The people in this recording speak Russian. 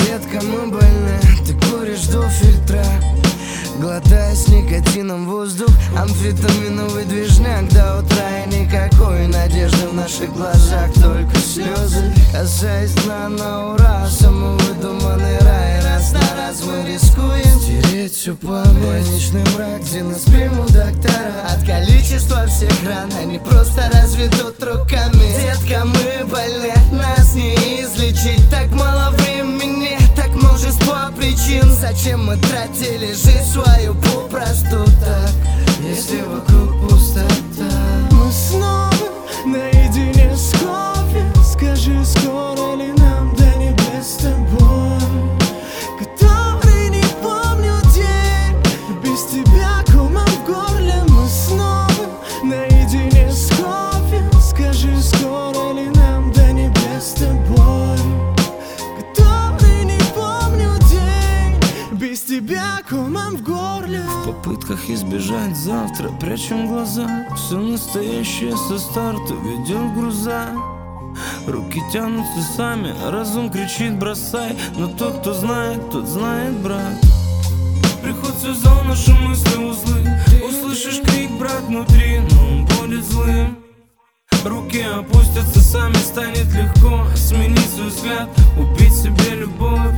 Детка, мы больны, ты куришь до фильтра, глотая с никотином воздух. Амфетаминовый движняк до утра, и никакой надежды в наших глазах, только слезы. Касаясь дна на ура, самовыдуманный рай. Раз на раз мы рискуем стереть всю память. Больничный мрак, где нас примут доктора. От количества всех ран они просто разведут руками. Детка, мы больны, нас не излечить. Так мало времени, так множество причин. Зачем мы тратили жизнь свою попросту так, если вокруг пустота? Мы снова наедине с кофе. Скажи, скоро ли нам до небес с тобой, который не помню день. Без тебя комом в горле. Мы снова наедине с кофе. Скажи, скоро ли нам до небес с тобой, который не помню день. Без тебя комом в горле. В попытках избежать завтра прячем глаза. Все настоящее со старта ведет в груза. Руки тянутся сами, разум кричит бросай. Но тот, кто знает, тот знает, брат. Приход связал наши мысли узлы. Услышишь крик, брат, внутри, но он будет злым. Руки опустятся сами, станет легко сменить свой взгляд, убить себе любовь.